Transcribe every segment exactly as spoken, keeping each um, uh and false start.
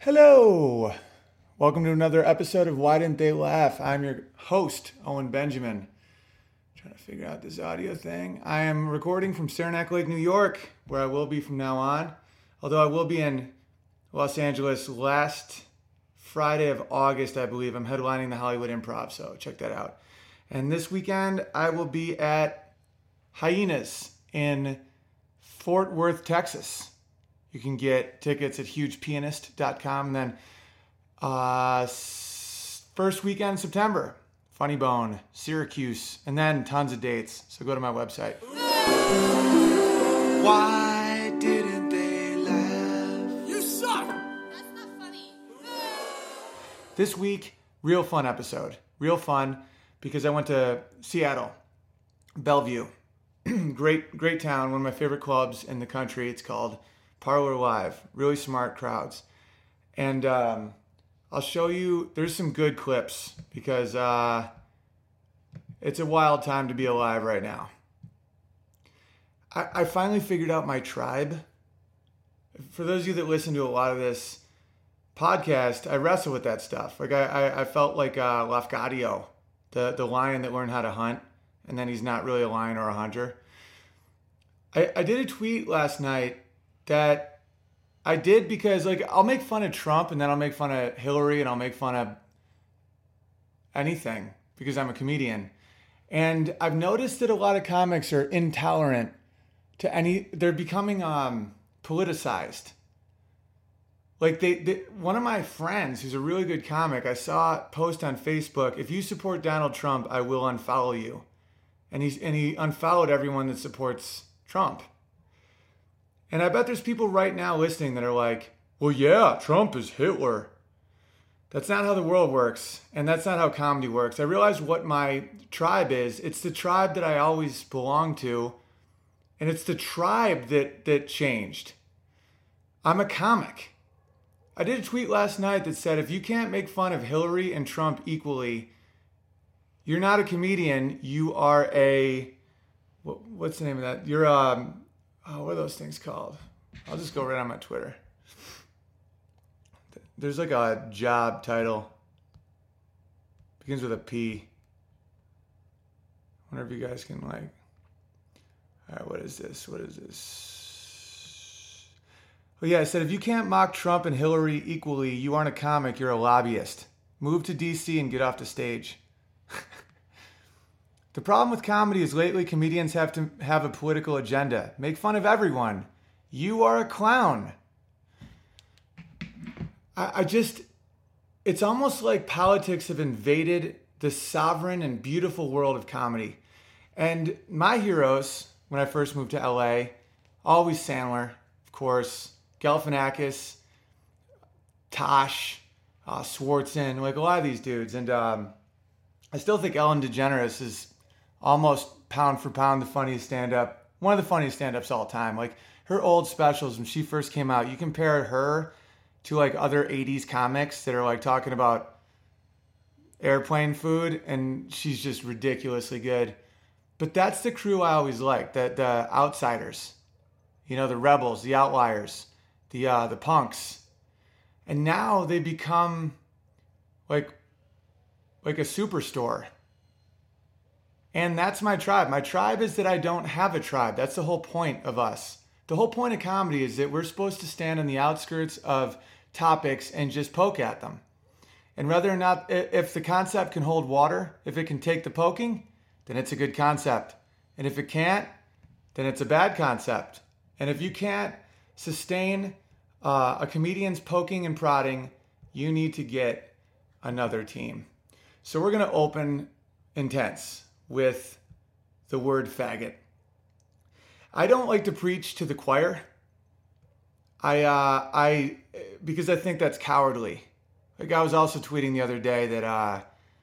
Hello! Welcome to another episode of Why Didn't They Laugh? I'm your host, Owen Benjamin. Trying to figure out this audio thing. I am recording from Saranac Lake, New York, where I will be from now on. Although I will be in Los Angeles last Friday of August, I believe. I'm headlining the Hollywood Improv, so check that out. And this weekend, I will be at Hyenas in Fort Worth, Texas. You can get tickets at huge pianist dot com. And then uh, first weekend in September, Funny Bone, Syracuse, and then tons of dates. So go to my website. Why didn't they laugh? You suck! That's not funny. This week, real fun episode. Real fun because I went to Seattle, Bellevue. great, great town. One of my favorite clubs in the country. It's called Parlor Live. Really smart crowds. And um, I'll show you, there's some good clips because uh, it's a wild time to be alive right now. I, I finally figured out my tribe. For those of you that listen to a lot of this podcast, I wrestle with that stuff. Like I, I, I felt like uh, Lafcadio, the, the lion that learned how to hunt, and then he's not really a lion or a hunter. I, I did a tweet last night that I did because, like, I'll make fun of Trump and then I'll make fun of Hillary and I'll make fun of anything because I'm a comedian. And I've noticed that a lot of comics are intolerant to any, they're becoming um, politicized. Like, they, they, one of my friends who's a really good comic, I saw a post on Facebook, if you support Donald Trump, I will unfollow you. And he's and he unfollowed everyone that supports Trump. And I bet there's people right now listening that are like, well, yeah, Trump is Hitler. That's not how the world works. And that's not how comedy works. I realize what my tribe is. It's the tribe that I always belonged to. And it's the tribe that, that changed. I'm a comic. I did a tweet last night that said, if you can't make fun of Hillary and Trump equally, you're not a comedian. You are a, what, what's the name of that? You're um. Oh, what are those things called? I'll just go right on my Twitter. There's like a job title. Begins with a P. I wonder if you guys can like... All right, what is this? What is this? Oh yeah, I said, if you can't mock Trump and Hillary equally, you aren't a comic, you're a lobbyist. Move to D C and get off the stage. The problem with comedy is lately comedians have to have a political agenda. Make fun of everyone. You are a clown. I, I just, it's almost like politics have invaded the sovereign and beautiful world of comedy. And my heroes, when I first moved to L A, always Sandler, of course, Galifianakis, Tosh, uh, Swartzen, like a lot of these dudes. And um, I still think Ellen DeGeneres is almost pound for pound the funniest stand-up, one of the funniest stand-ups all time. Like her old specials when she first came out, you compare her to like other eighties comics that are like talking about airplane food, and she's just ridiculously good. But that's the crew I always liked, the the outsiders, you know, the rebels, the outliers, the uh, the punks, and now they become like like a superstore. And that's my tribe. My tribe is that I don't have a tribe. That's the whole point of us. The whole point of comedy is that we're supposed to stand on the outskirts of topics and just poke at them. And whether or not, if the concept can hold water, if it can take the poking, then it's a good concept. And if it can't, then it's a bad concept. And if you can't sustain uh, a comedian's poking and prodding, you need to get another team. So we're going to open intense with the word faggot. I don't like to preach to the choir. I, uh, I, because I think that's cowardly. Like I was also tweeting the other day that uh,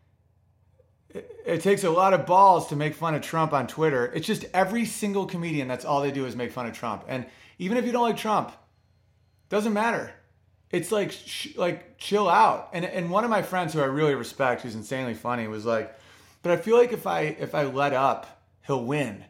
it, it takes a lot of balls to make fun of Trump on Twitter. It's just every single comedian, that's all they do is make fun of Trump. And even if you don't like Trump, doesn't matter. It's like, sh- like chill out. And and one of my friends who I really respect, who's insanely funny, was like, but I feel like if I if I let up, he'll win.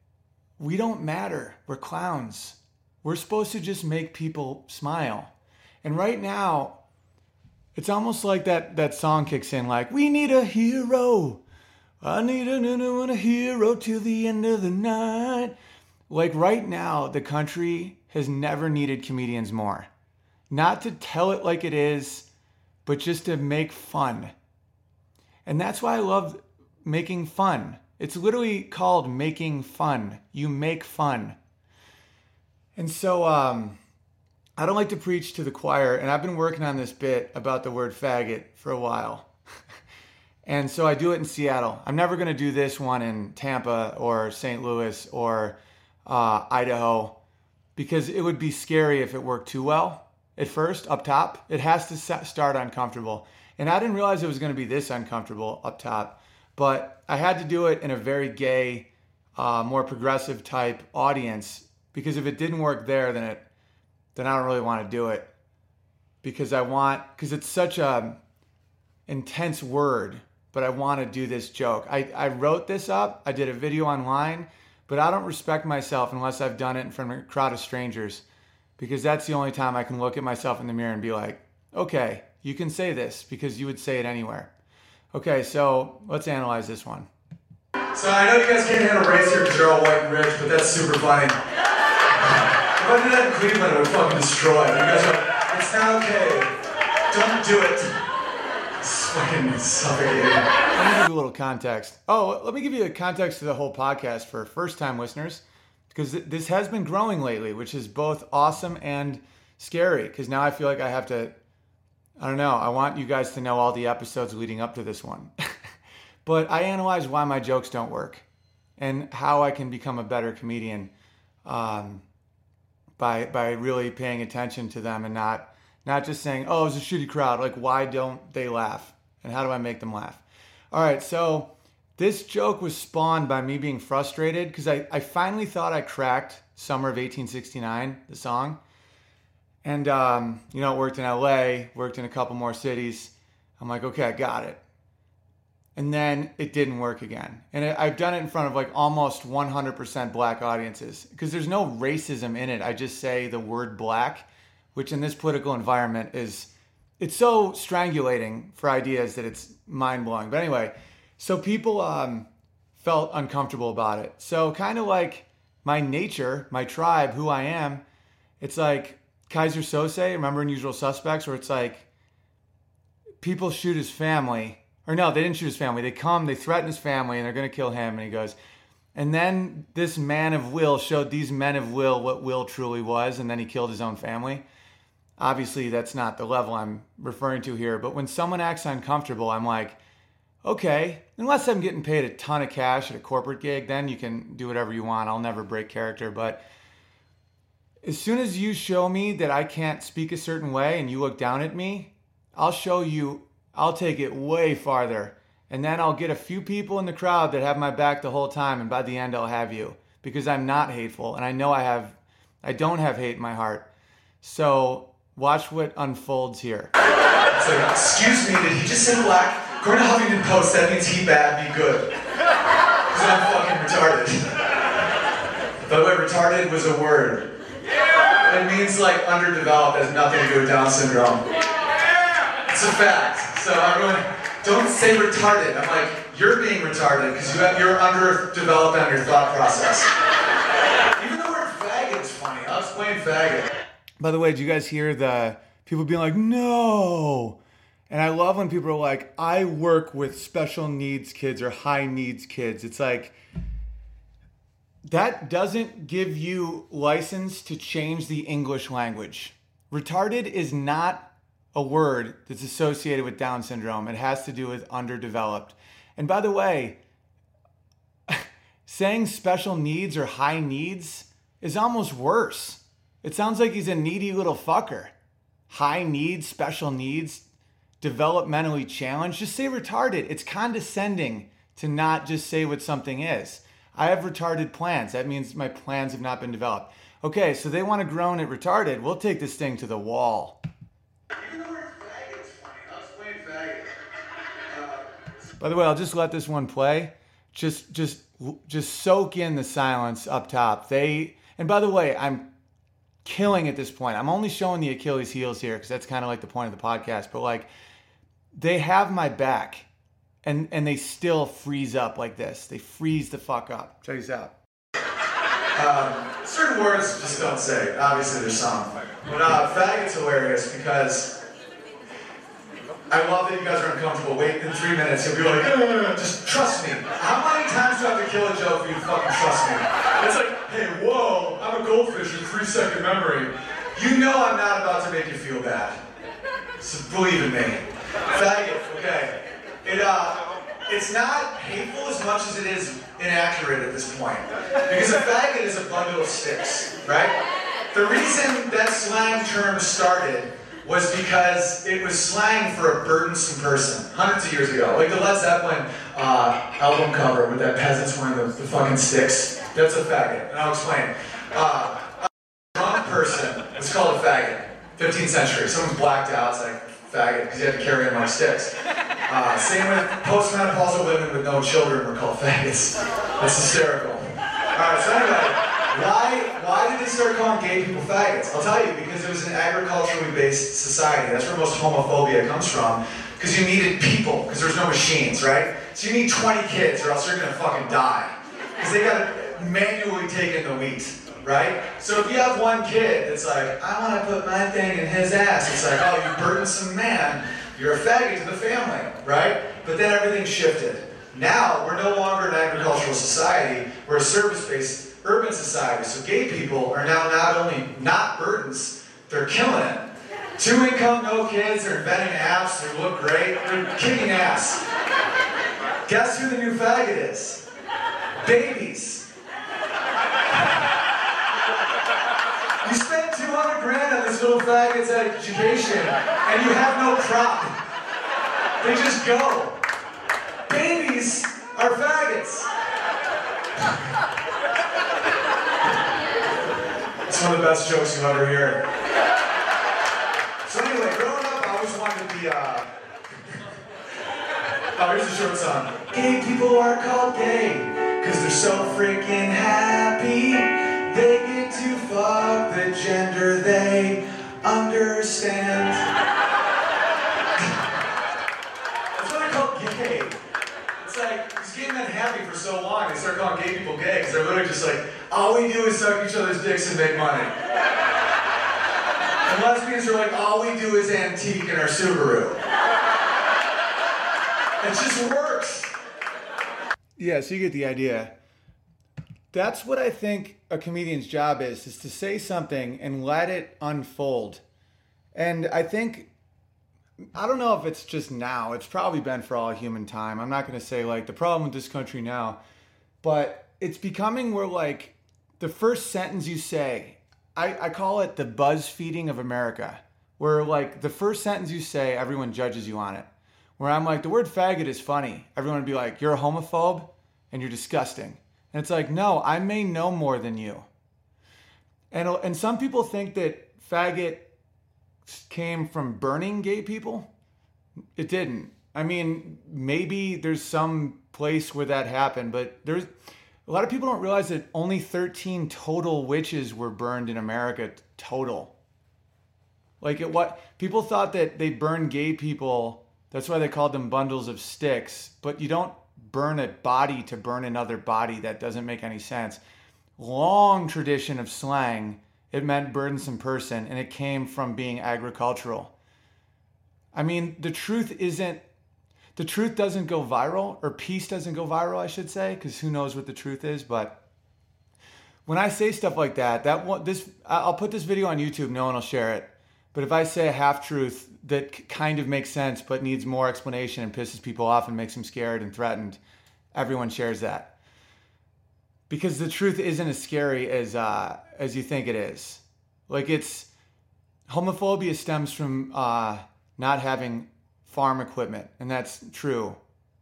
We don't matter. We're clowns. We're supposed to just make people smile. And right now, it's almost like that, that song kicks in, like, we need a hero. I need a, a, a hero till the end of the night. Like right now, the country has never needed comedians more. Not to tell it like it is, but just to make fun. And that's why I love making fun. It's literally called making fun. You make fun. And so um, I don't like to preach to the choir, and I've been working on this bit about the word faggot for a while. And so I do it in Seattle. I'm never going to do this one in Tampa or Saint Louis or uh, Idaho, because it would be scary if it worked too well at first up top. It has to start uncomfortable. And I didn't realize it was going to be this uncomfortable up top. But I had to do it in a very gay, uh, more progressive type audience, because if it didn't work there, then it then I don't really want to do it. Because I want, because it's such a intense word. But I want to do this joke. I, I wrote this up. I did a video online, but I don't respect myself unless I've done it in front of a crowd of strangers, because that's the only time I can look at myself in the mirror and be like, okay, you can say this because you would say it anywhere. Okay, so let's analyze this one. So I know you guys can't handle race here because you're all white and rich, but that's super funny. If I did that in Cleveland, it would fucking destroy. You guys are like, it's not okay. Don't do it. It's fucking suffocating. Let me give you a little context. Oh, let me give you the context to the whole podcast for first-time listeners, because this has been growing lately, which is both awesome and scary, because now I feel like I have to, I don't know, I want you guys to know all the episodes leading up to this one. But I analyze why my jokes don't work and how I can become a better comedian um, by by really paying attention to them and not not just saying, oh, it's a shitty crowd. Like, why don't they laugh? And how do I make them laugh? All right, so this joke was spawned by me being frustrated because I, I finally thought I cracked Summer of eighteen sixty-nine, the song. And, um, you know, it worked in L A, worked in a couple more cities. I'm like, okay, I got it. And then it didn't work again. And it, I've done it in front of like almost one hundred percent black audiences because there's no racism in it. I just say the word black, which in this political environment is, it's so strangulating for ideas that it's mind-blowing. But anyway, so people um, felt uncomfortable about it. So kind of like my nature, my tribe, who I am, it's like Kaiser Sose, remember in Usual Suspects, where it's like people shoot his family. Or no, they didn't shoot his family. They come, they threaten his family, and they're going to kill him. And he goes, and then this man of will showed these men of will what will truly was, and then he killed his own family. Obviously, that's not the level I'm referring to here. But when someone acts uncomfortable, I'm like, okay, unless I'm getting paid a ton of cash at a corporate gig, then you can do whatever you want. I'll never break character. But as soon as you show me that I can't speak a certain way and you look down at me, I'll show you, I'll take it way farther. And then I'll get a few people in the crowd that have my back the whole time. And by the end, I'll have you, because I'm not hateful. And I know I have, I don't have hate in my heart. So watch what unfolds here. It's like, excuse me, did he just say black? According to Huffington Post, that means he bad, me good. Because I'm fucking retarded. By the way, retarded was a word. It means like underdeveloped, has nothing to do with Down syndrome. It's a fact. So everyone, don't say retarded. I'm like, you're being retarded because you have, you're underdeveloped on your thought process. Even the word faggot is funny. I'll explain faggot. By the way, did you guys hear the people being like, no? And I love when people are like, I work with special needs kids or high needs kids. It's like, that doesn't give you license to change the English language. Retarded is not a word that's associated with Down syndrome. It has to do with underdeveloped. And by the way, saying special needs or high needs is almost worse. It sounds like he's a needy little fucker. High needs, special needs, developmentally challenged. Just say retarded. It's condescending to not just say what something is. I have retarded plans. That means my plans have not been developed. Okay, so they want to groan at retarded. We'll take this thing to the wall. Even the word faggot is funny. I'll explain faggot. Uh, By the way, I'll just let this one play. Just, just, just soak in the silence up top. They, and by the way, I'm, killing at this point. I'm only showing the Achilles heels here because that's kind of like the point of the podcast. But like, they have my back, and and they still freeze up like this. They freeze the fuck up. Check this out. Um, certain words just don't say. Obviously, there's some. But uh, faggot's hilarious because I love that you guys are uncomfortable. Wait in three minutes, you'll be like, "Ugh, just trust me." How many times do I have to kill a joke for you to fucking trust me? It's like, hey, whoa, I'm a goldfish with three second memory. You know I'm not about to make you feel bad. So believe in me. Faggot, okay. It, uh, it's not hateful as much as it is inaccurate at this point. Because a faggot is a bundle of sticks, right? The reason that slang term started was because it was slang for a burdensome person hundreds of years ago. Like the Led Zeppelin uh, album cover with that peasants wearing the, the fucking sticks. That's a faggot, and I'll explain. Uh, a drunk person was called a faggot. fifteenth century, someone's blacked out, it's like faggot, because you had to carry them like sticks. Uh, same with postmenopausal women with no children were called faggots. That's hysterical. Alright, so anyway, why, why did they start calling gay people faggots? I'll tell you, because it was an agriculturally based society. That's where most homophobia comes from. Because you needed people, because there's no machines, right? So you need twenty kids or else you're gonna fucking die. Because they gotta manually take in the wheat, right? So if you have one kid that's like, I wanna put my thing in his ass, it's like, oh, you burdensome man, you're a faggot to the family, right? But then everything shifted. Now, we're no longer an agricultural society, we're a service-based urban society. So gay people are now not only not burdens, they're killing it. Two income, no kids, they're inventing apps, they look great, they're kicking ass. Guess who the new faggot is? Babies. You spend two hundred grand on this little faggot's education, and you have no crop. They just go. Babies are faggots. It's one of the best jokes you'll ever hear. So anyway, growing up, I always wanted to be, uh... oh, here's a short song. Gay people are called gay, cause they're so freaking happy. They get to fuck the gender they understand. That's what I call gay. It's like, these gay men happy for so long, they start calling gay people gay, because they're literally just like, all we do is suck each other's dicks and make money. And lesbians are like, all we do is antique in our Subaru. It just works. Yeah, so you get the idea. That's what I think a comedian's job is, is to say something and let it unfold. And I think, I don't know if it's just now, it's probably been for all human time. I'm not going to say like the problem with this country now, but it's becoming where like the first sentence you say, I, I call it the buzz feeding of America, where like the first sentence you say, everyone judges you on it. Where I'm like, the word faggot is funny. Everyone would be like, you're a homophobe and you're disgusting. And it's like, no, I may know more than you. And, and some people think that faggot came from burning gay people. It didn't. I mean, maybe there's some place where that happened, but there's a lot of people don't realize that only thirteen total witches were burned in America total. Like it, what people thought that they burned gay people. That's why they called them bundles of sticks. But you don't burn a body to burn another body. That doesn't make any sense. Long tradition of slang. It meant burdensome person, and it came from being agricultural. I mean, the truth isn't, the truth doesn't go viral, or peace doesn't go viral, I should say, because who knows what the truth is. But when I say stuff like that, that one, this, I'll put this video on YouTube, no one will share it. But if I say a half-truth that kind of makes sense but needs more explanation and pisses people off and makes them scared and threatened, everyone shares that. Because the truth isn't as scary as uh, as you think it is. Like it's, homophobia stems from uh, not having farm equipment, and that's true.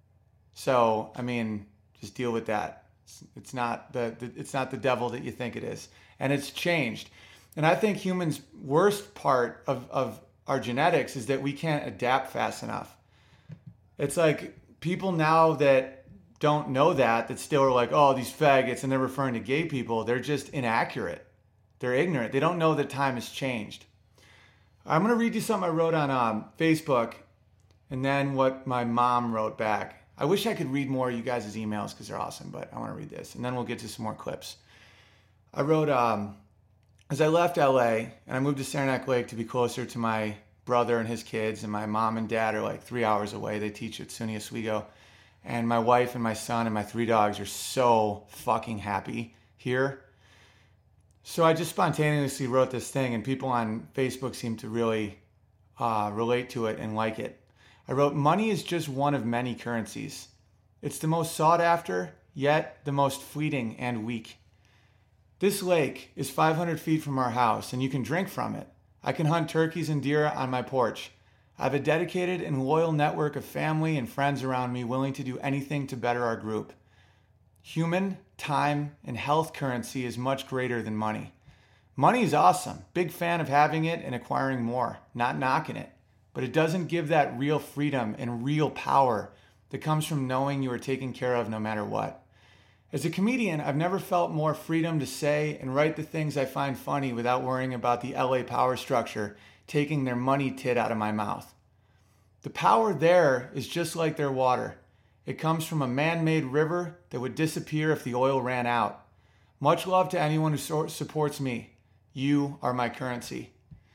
So, I mean, just deal with that. It's, it's not the, the it's not the devil that you think it is, and it's changed. And I think humans' worst part of, of our genetics is that we can't adapt fast enough. It's like people now that don't know that, that still are like, oh, these faggots, and they're referring to gay people, they're just inaccurate. They're ignorant. They don't know that time has changed. I'm going to read you something I wrote on um, Facebook and then what my mom wrote back. I wish I could read more of you guys' emails because they're awesome, but I want to read this. And then we'll get to some more clips. I wrote, um, as I left L A and I moved to Saranac Lake to be closer to my brother and his kids, and my mom and dad are like three hours away. They teach at SUNY Oswego. And my wife and my son and my three dogs are so fucking happy here. So I just spontaneously wrote this thing, and people on Facebook seem to really uh, relate to it and like it. I wrote, money is just one of many currencies. It's the most sought after, yet the most fleeting and weak. This lake is five hundred feet from our house, and you can drink from it. I can hunt turkeys and deer on my porch. I have a dedicated and loyal network of family and friends around me willing to do anything to better our group. Human, time, and health currency is much greater than money. Money is awesome. Big fan of having it and acquiring more, not knocking it. But it doesn't give that real freedom and real power that comes from knowing you are taken care of no matter what. As a comedian, I've never felt more freedom to say and write the things I find funny without worrying about the L A power structure taking their money tit out of my mouth. The power there is just like their water. It comes from a man-made river that would disappear if the oil ran out. Much love to anyone who so- supports me. You are my currency.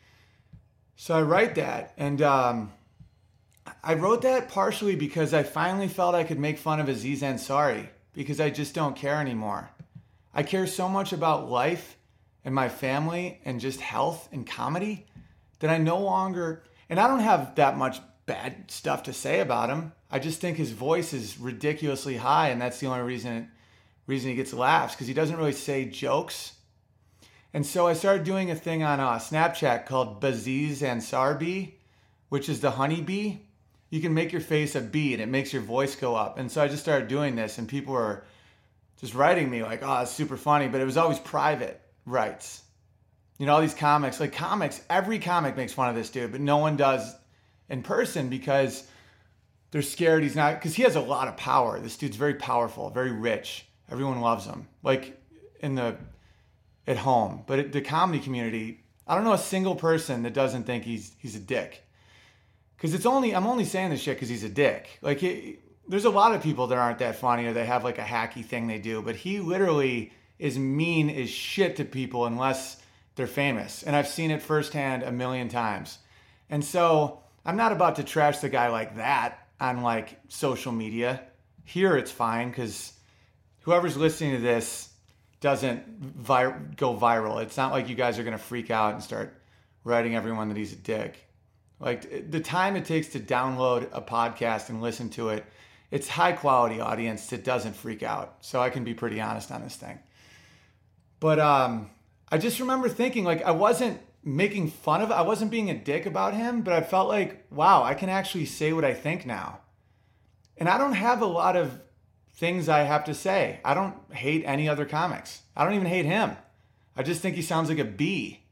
So I write that, and um, I wrote that partially because I finally felt I could make fun of Aziz Ansari, because I just don't care anymore. I care so much about life and my family and just health and comedy that I no longer, and I don't have that much bad stuff to say about him. I just think his voice is ridiculously high, and that's the only reason reason he gets laughs, because he doesn't really say jokes. And so I started doing a thing on uh, Snapchat called Baziz Ansari, which is the honeybee. You can make your face a bee and it makes your voice go up. And so I just started doing this, and people were just writing me like, oh, it's super funny, but it was always private writes. You know, all these comics, like comics, every comic makes fun of this dude, but no one does in person because they're scared he's not, because he has a lot of power. This dude's very powerful, very rich. Everyone loves him, like in the, at home. But it, the comedy community, I don't know a single person that doesn't think he's he's a dick. Because it's only, I'm only saying this shit because he's a dick. Like, it, there's a lot of people that aren't that funny or they have like a hacky thing they do, but he literally is mean as shit to people unless they're famous. And I've seen it firsthand a million times. And so I'm not about to trash the guy like that on like social media. Here it's fine because whoever's listening to this doesn't vi- go viral. It's not like you guys are going to freak out and start writing everyone that he's a dick. Like, the time it takes to download a podcast and listen to it, it's high quality audience that doesn't freak out. So I can be pretty honest on this thing. But um, I just remember thinking, like, I wasn't making fun of it. I wasn't being a dick about him, but I felt like, wow, I can actually say what I think now. And I don't have a lot of things I have to say. I don't hate any other comics. I don't even hate him. I just think he sounds like a bee.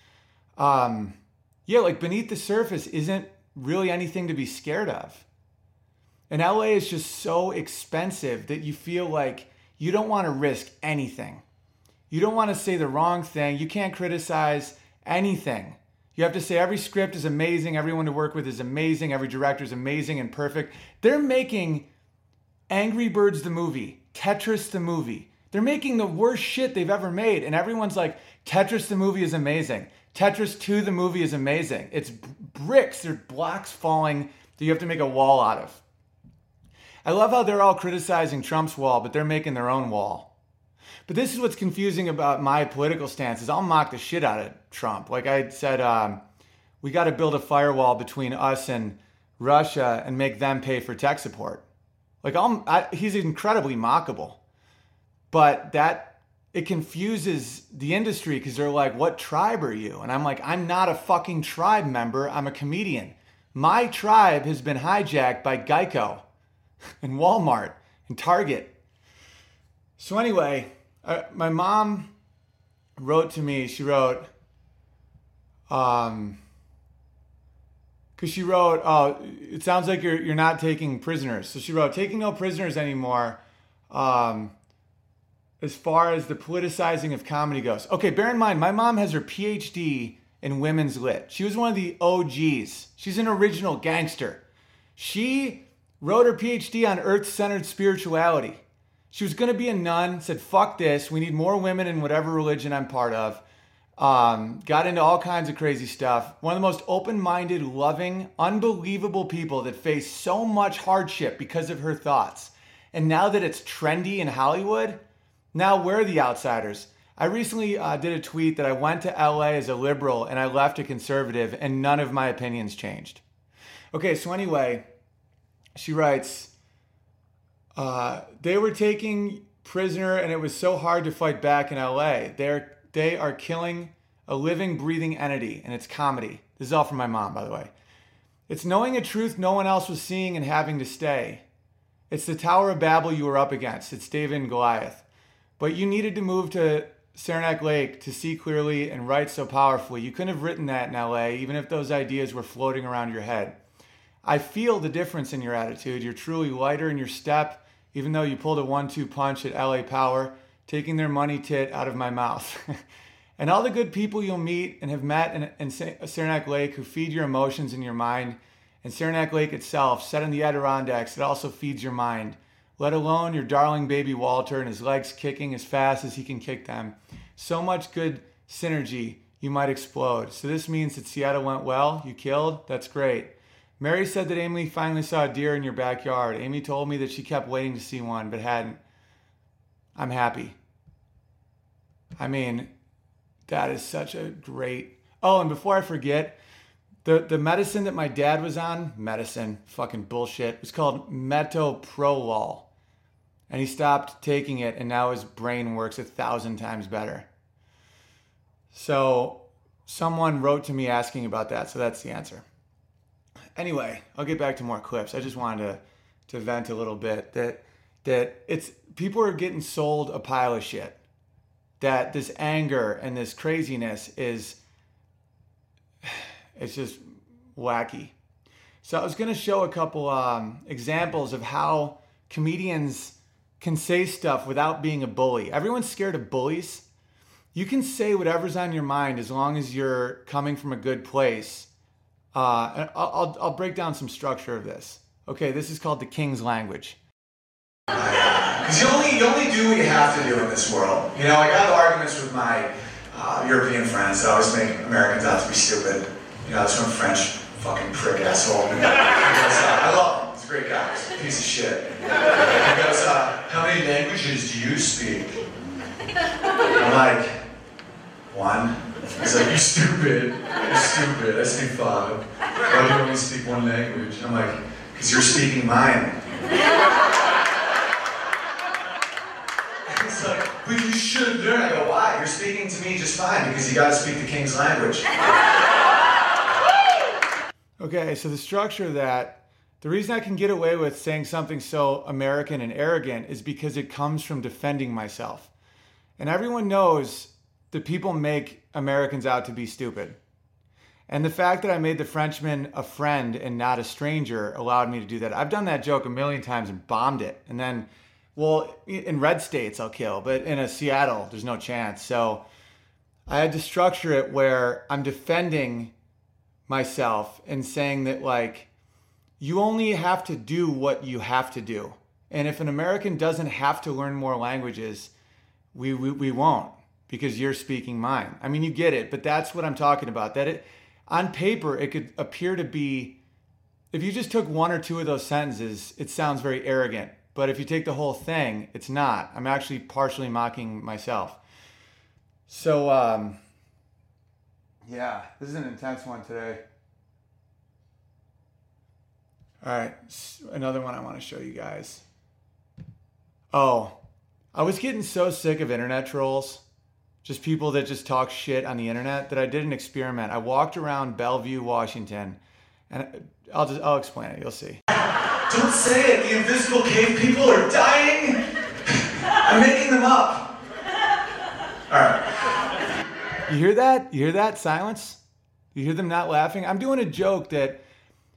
Um... Yeah, like Beneath the Surface isn't really anything to be scared of. And L A is just so expensive that you feel like you don't want to risk anything. You don't want to say the wrong thing. You can't criticize anything. You have to say every script is amazing. Everyone to work with is amazing. Every director is amazing and perfect. They're making Angry Birds the movie, Tetris the movie. They're making the worst shit they've ever made. And everyone's like, Tetris the movie is amazing. Tetris two, the movie, is amazing. It's bricks. They're blocks falling that you have to make a wall out of. I love how they're all criticizing Trump's wall, but they're making their own wall. But this is what's confusing about my political stance is I'll mock the shit out of Trump. Like I said, um, we got to build a firewall between us and Russia and make them pay for tech support. Like I'll, I, he's incredibly mockable. But that... it confuses the industry because they're like, what tribe are you? And I'm like, I'm not a fucking tribe member. I'm a comedian. My tribe has been hijacked by Geico and Walmart and Target. So anyway, uh, my mom wrote to me. She wrote, um, because she wrote, oh, it sounds like you're you're not taking prisoners. So she wrote, taking no prisoners anymore. Um, as far as the politicizing of comedy goes. Okay, bear in mind, my mom has her P H D in women's lit. She was one of the O Gs. She's an original gangster. She wrote her P H D on earth-centered spirituality. She was going to be a nun, said, fuck this. We need more women in whatever religion I'm part of. Um, got into all kinds of crazy stuff. One of the most open-minded, loving, unbelievable people that faced so much hardship because of her thoughts. And now that it's trendy in Hollywood, now we're the outsiders. I recently uh, did a tweet that I went to L A as a liberal and I left a conservative, and none of my opinions changed. Okay, so anyway, she writes, uh, they were taking prisoner and it was so hard to fight back in L A. They're, they are killing a living, breathing entity, and it's comedy. This is all from my mom, by the way. It's knowing a truth no one else was seeing and having to stay. It's the Tower of Babel you were up against. It's David and Goliath. But you needed to move to Saranac Lake to see clearly and write so powerfully. You couldn't have written that in L A, even if those ideas were floating around your head. I feel the difference in your attitude. You're truly lighter in your step, even though you pulled a one two punch at L A Power, taking their money tit out of my mouth. And all the good people you'll meet and have met in, in Saranac Lake who feed your emotions and your mind. And Saranac Lake itself, set in the Adirondacks, it also feeds your mind. Let alone your darling baby Walter and his legs kicking as fast as he can kick them. So much good synergy, you might explode. So this means that Seattle went well, you killed, that's great. Mary said that Amy finally saw a deer in your backyard. Amy told me that she kept waiting to see one, but hadn't. I'm happy. I mean, that is such a great... Oh, and before I forget, the, the medicine that my dad was on, medicine, fucking bullshit, it was called metoprolol. And he stopped taking it, and now his brain works a thousand times better. So someone wrote to me asking about that, so that's the answer. Anyway, I'll get back to more clips. I just wanted to, to vent a little bit that that it's people are getting sold a pile of shit. That this anger and this craziness is, it's just wacky. So I was going to show a couple um, examples of how comedians can say stuff without being a bully. Everyone's scared of bullies. You can say whatever's on your mind as long as you're coming from a good place. Uh, and I'll, I'll, I'll break down some structure of this. Okay, this is called the King's language. Because you only, you only do what you have to do in this world. You know, like I have arguments with my uh, European friends that always make Americans out to be stupid. You know, some French fucking prick asshole. He goes, uh, I love him. He's a great guy. He's a piece of shit. He goes, uh, how many languages do you speak? I'm like, one. He's like, you're stupid. You're stupid. I speak five. Why do you only speak one language? I'm like, because you're speaking mine. He's like, but you should learn. I go, why? You're speaking to me just fine because you got to speak the King's language. Okay, so the structure of that, the reason I can get away with saying something so American and arrogant is because it comes from defending myself. And everyone knows that people make Americans out to be stupid. And the fact that I made the Frenchman a friend and not a stranger allowed me to do that. I've done that joke a million times and bombed it. And then, well, in red states I'll kill, but in a Seattle, there's no chance. So I had to structure it where I'm defending myself and saying that, like, you only have to do what you have to do. And if an American doesn't have to learn more languages, we we, we won't. Because you're speaking mine. I mean, you get it, but that's what I'm talking about. That it, on paper, it could appear to be, if you just took one or two of those sentences, it sounds very arrogant. But if you take the whole thing, it's not. I'm actually partially mocking myself. So, um, yeah, this is an intense one today. All right, another one I want to show you guys. Oh, I was getting so sick of internet trolls. Just people that just talk shit on the internet, that I did an experiment. I walked around Bellevue, Washington, and I'll just, I'll explain it, you'll see. Don't say it, the invisible cave people are dying. I'm making them up. All right. You hear that? You hear that silence? You hear them not laughing? I'm doing a joke that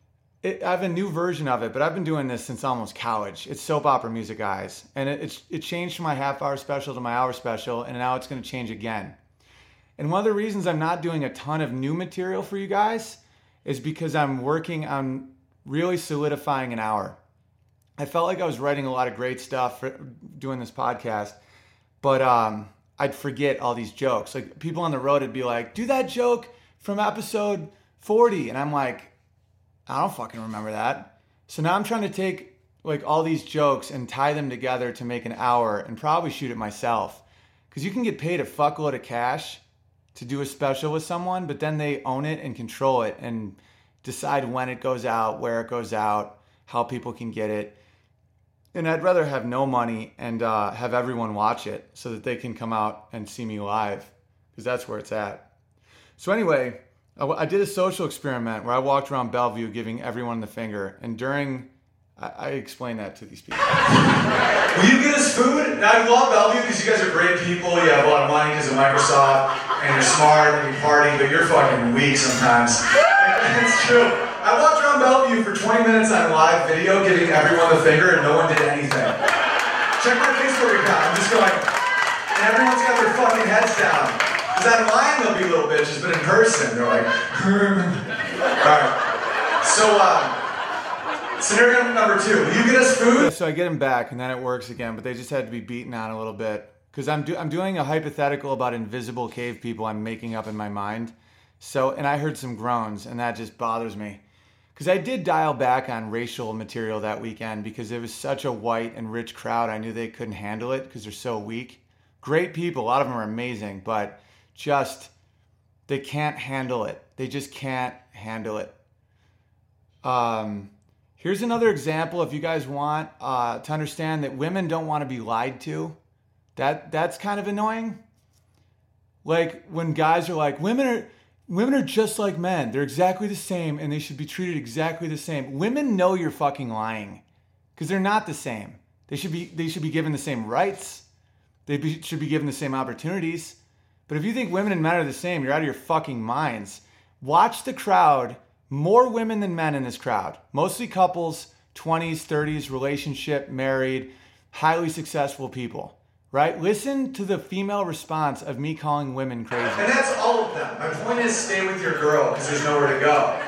it, I have a new version of it, but I've been doing this since almost college. It's soap opera music, guys. And it, it's, it changed from my half hour special to my hour special, and now it's going to change again. And one of the reasons I'm not doing a ton of new material for you guys is because I'm working on really solidifying an hour. I felt like I was writing a lot of great stuff for doing this podcast, but um, I'd forget all these jokes. Like people on the road would be like, do that joke from episode forty. And I'm like, I don't fucking remember that. So now I'm trying to take like all these jokes and tie them together to make an hour and probably shoot it myself. Because you can get paid a fuckload of cash to do a special with someone, but then they own it and control it and decide when it goes out, where it goes out, how people can get it. And I'd rather have no money and uh, have everyone watch it so that they can come out and see me live, because that's where it's at. So anyway, I, I did a social experiment where I walked around Bellevue giving everyone the finger. And during, I, I explained that to these people. Will you get us food? And I love Bellevue because you guys are great people. You have a lot of money because of Microsoft, and you're smart and you party, but you're fucking weak sometimes. It's true. I walked around Bellevue for twenty minutes on live video giving everyone the finger and no one did anything. Check my Facebook account. I'm just going, and everyone's got their fucking heads down. Because online they'll be little bitches, but in person they're like, alright. So, uh, scenario number two. Will you get us food? So I get them back and then it works again, but they just had to be beaten on a little bit. Because I'm, do- I'm doing a hypothetical about invisible cave people I'm making up in my mind. So, and I heard some groans, and that just bothers me. Because I did dial back on racial material that weekend because it was such a white and rich crowd. I knew they couldn't handle it because they're so weak. Great people, a lot of them are amazing, but just, they can't handle it. They just can't handle it. Um, here's another example if you guys want uh, to understand that women don't want to be lied to. That That's kind of annoying. Like when guys are like, women are... Women are just like men. They're exactly the same and they should be treated exactly the same. Women know you're fucking lying because they're not the same. They should be they should be given the same rights. They be, should be given the same opportunities. But if you think women and men are the same, you're out of your fucking minds. Watch the crowd. More women than men in this crowd. Mostly couples, twenties, thirties, relationship, married, highly successful people. Right? Listen to the female response of me calling women crazy. And that's all of them. My point is stay with your girl because there's nowhere to go.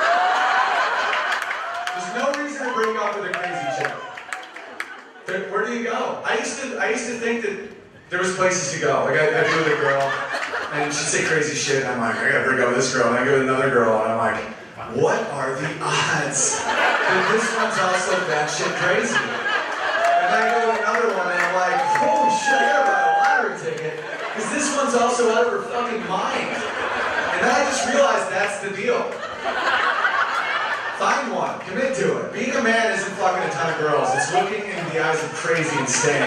There's no reason to break up with a crazy chick. But where do you go? I used to I used to think that there was places to go. Like I'd, I'd be with a girl and she'd say crazy shit and I'm like, I gotta break up with this girl. And I go with another girl and I'm like, what are the odds that this one's also batshit crazy? And I go with another one and I'm like, holy shit, I gotta buy a lottery ticket, because this one's also out of her fucking mind. And then I just realized that's the deal. Find one, commit to it. Being a man isn't fucking a ton of girls, it's looking into the eyes of crazy and staying.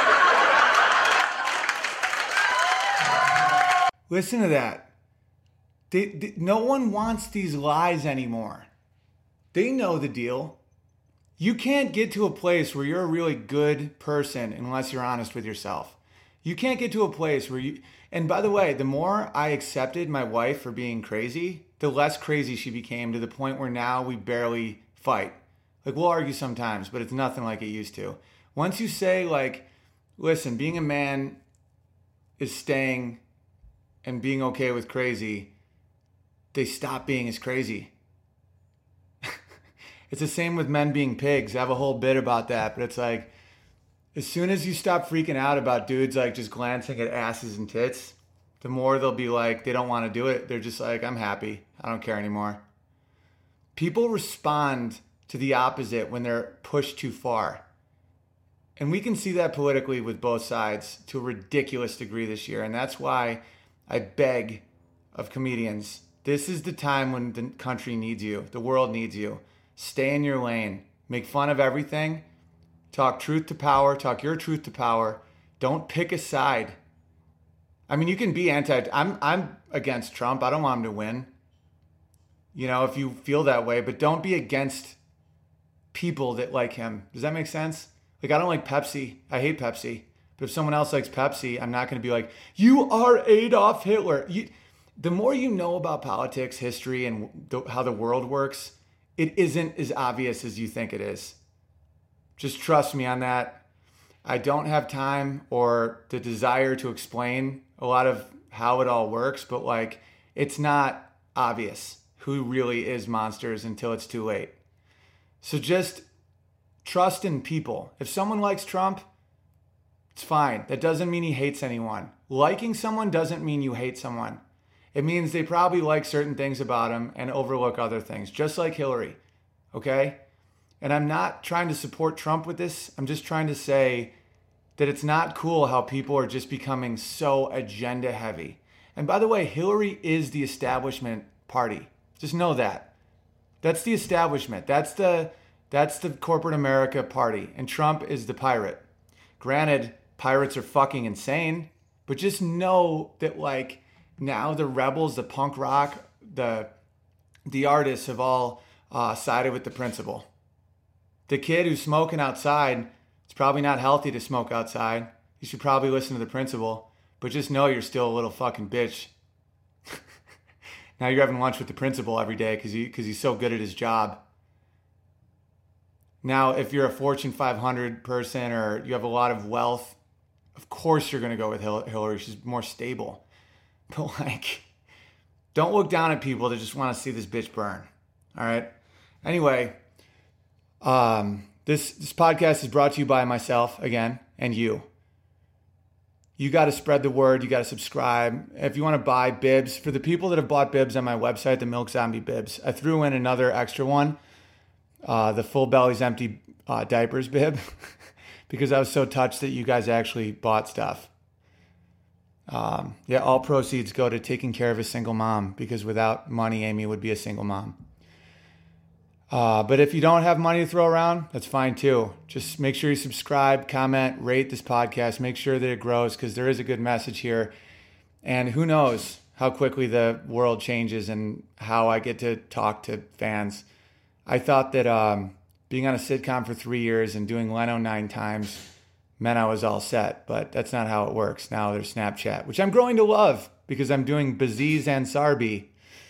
Listen to that. They, they, no one wants these lies anymore. They know the deal. You can't get to a place where you're a really good person unless you're honest with yourself. You can't get to a place where you... And by the way, the more I accepted my wife for being crazy, the less crazy she became, to the point where now we barely fight. Like, we'll argue sometimes, but it's nothing like it used to. Once you say, like, listen, being a man is staying and being okay with crazy, they stop being as crazy. It's the same with men being pigs. I have a whole bit about that, but it's like, as soon as you stop freaking out about dudes like just glancing at asses and tits, the more they'll be like, they don't want to do it. They're just like, I'm happy. I don't care anymore. People respond to the opposite when they're pushed too far. And we can see that politically with both sides to a ridiculous degree this year. And that's why I beg of comedians, this is the time when the country needs you. The world needs you. Stay in your lane. Make fun of everything. Talk truth to power. Talk your truth to power. Don't pick a side. I mean, you can be anti... I'm I'm against Trump. I don't want him to win. You know, if you feel that way. But don't be against people that like him. Does that make sense? Like, I don't like Pepsi. I hate Pepsi. But if someone else likes Pepsi, I'm not going to be like, you are Adolf Hitler. You, the more you know about politics, history, and the, how the world works, it isn't as obvious as you think it is. Just trust me on that. I don't have time or the desire to explain a lot of how it all works, but like, it's not obvious who really is monsters until it's too late. So just trust in people. If someone likes Trump, it's fine. That doesn't mean he hates anyone. Liking someone doesn't mean you hate someone. It means they probably like certain things about him and overlook other things, just like Hillary, okay? And I'm not trying to support Trump with this. I'm just trying to say that it's not cool how people are just becoming so agenda heavy. And by the way, Hillary is the establishment party. Just know that. That's the establishment. That's the that's the corporate America party. And Trump is the pirate. Granted, pirates are fucking insane, but just know that like now the rebels, the punk rock, the the artists have all uh, sided with the principal. The kid who's smoking outside, it's probably not healthy to smoke outside. You should probably listen to the principal, but just know you're still a little fucking bitch. Now you're having lunch with the principal every day because he, because he's so good at his job. Now, if you're a Fortune five hundred person or you have a lot of wealth, of course you're going to go with Hillary. She's more stable. But like, don't look down at people that just want to see this bitch burn. All right? Anyway, um, this, this podcast is brought to you by myself, again, and you. You got to spread the word. You got to subscribe. If you want to buy bibs, for the people that have bought bibs on my website, the Milk Zombie bibs, I threw in another extra one, uh, the Full Bellies Empty uh, Diapers bib, because I was so touched that you guys actually bought stuff. Um, yeah, all proceeds go to taking care of a single mom, because without money, Amy would be a single mom. Uh, but if you don't have money to throw around, that's fine too. Just make sure you subscribe, comment, rate this podcast. Make sure that it grows because there is a good message here. And who knows how quickly the world changes and how I get to talk to fans. I thought that um, being on a sitcom for three years and doing Leno nine times meant I was all set. But that's not how it works. Now there's Snapchat, which I'm growing to love because I'm doing Baziz Ansarbi.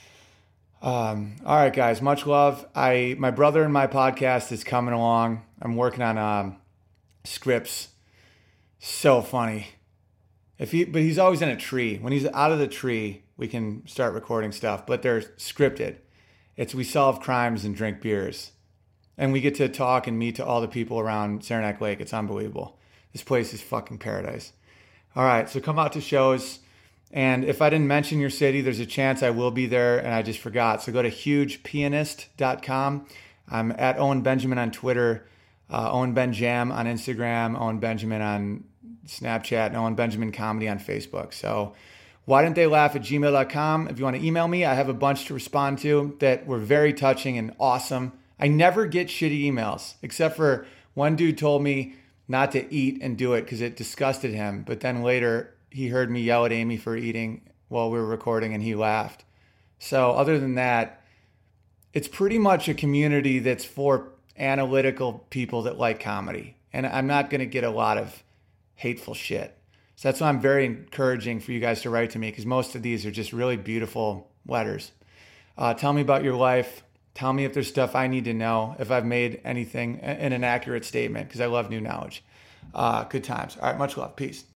Um, all right, guys, much love. I, my brother and my podcast is coming along. I'm working on, um, scripts. So funny. If he, but he's always in a tree. When he's out of the tree, we can start recording stuff, but they're scripted. It's, we solve crimes and drink beers and we get to talk and meet to all the people around Saranac Lake. It's unbelievable. This place is fucking paradise. All right. So come out to shows. And if I didn't mention your city, there's a chance I will be there and I just forgot. So go to huge pianist dot com. I'm at Owen Benjamin on Twitter, uh, Owen Ben Jam on Instagram, Owen Benjamin on Snapchat, and Owen Benjamin Comedy on Facebook. So why didn't they laugh at gmail dot com? If you want to email me, I have a bunch to respond to that were very touching and awesome. I never get shitty emails, except for one dude told me not to eat and do it because it disgusted him. But then later, he heard me yell at Amy for eating while we were recording and he laughed. So other than that, it's pretty much a community that's for analytical people that like comedy. And I'm not going to get a lot of hateful shit. So that's why I'm very encouraging for you guys to write to me because most of these are just really beautiful letters. Uh, tell me about your life. Tell me if there's stuff I need to know, if I've made anything in an accurate statement because I love new knowledge. Uh, good times. All right, much love. Peace.